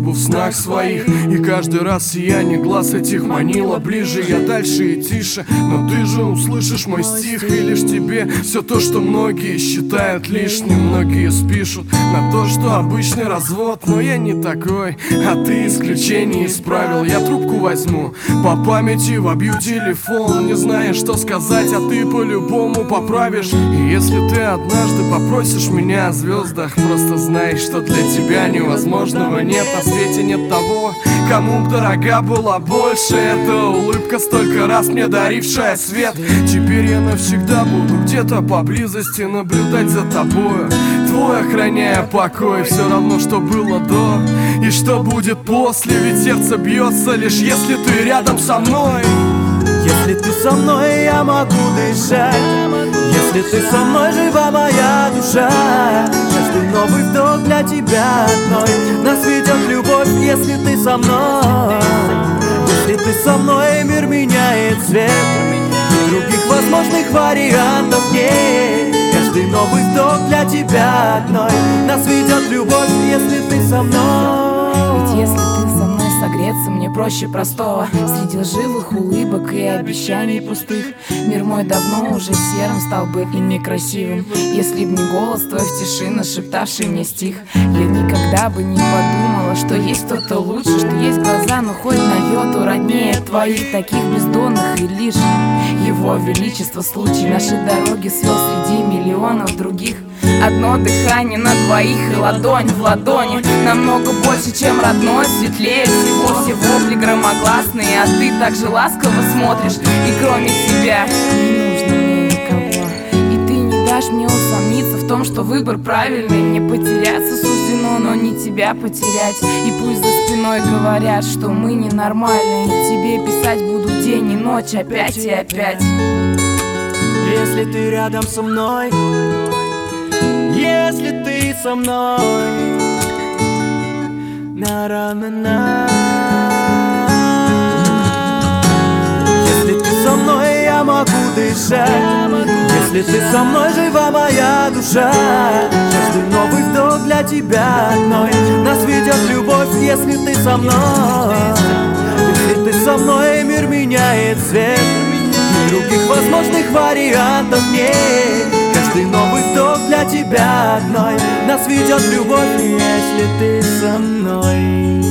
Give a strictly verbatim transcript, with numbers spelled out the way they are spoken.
небу в снах своих. И каждый раз сияние глаз этих манило ближе. Я дальше и тише, но ты же услышишь мой стих. И лишь тебе все то, что многие считают лишним. Многие спишут на то, что обычный развод. Но я не такой, а ты исключение из правил. Я трубку возьму, по памяти вобью телефон. Не зная, что сказать, а ты по-любому поправишь. И если ты однажды попросишь меня о звездах, просто знай, что для тебя невозможного нет. На свете нет того, кому б дорога была больше эта улыбка, столько раз мне дарившая свет. Теперь я навсегда буду где-то поблизости наблюдать за тобою, твой охраняя покой. Все равно, что было до и что будет после, ведь сердце бьется лишь если ты рядом со мной. Если ты со мной, я могу дышать. Если ты со мной, жива моя душа. Каждый новый вдох для тебя одной. Нас ведет любовь, если ты со мной. Если ты со мной, мир меняет цвет. И других возможных вариантов нет. Каждый новый вдох для тебя одной. Нас ведет любовь, если ты со мной. Ведь если ты со мной, согреться мне проще простого. Среди лживых улыбок и обещаний пустых мир мой давно уже серым стал бы и некрасивым, если б не голос твой в тиши, нашептавший мне стих. Я никогда бы не подумала, что есть кто-то лучше, что есть глаза, но хоть на йоту роднее твоих, таких бездонных. И лишь его величество случай наши дороги свел среди миллионов других. Одно дыхание на двоих и ладонь в ладони намного больше, чем родной, светлее всего. Все вопли громогласные, а ты так же ласково смотришь. И кроме тебя не нужно мне никого. И ты не дашь мне усомниться в том, что выбор правильный. Мне потеряться суждено, но не тебя потерять. И пусть за спиной говорят, что мы ненормальные, тебе писать буду день и ночь, опять и опять. Если ты рядом со мной, если ты со мной, на-ра-на-на. Если ты со мной, я могу дышать. Если ты со мной, жива моя душа. Каждый новый вдох для тебя одной. Нас ведет любовь, если ты со мной. Если ты со мной, мир меняет цвет. И других возможных вариантов нет. Каждый новый вдох для тебя одной. Нас ведет любовь, если ты со мной.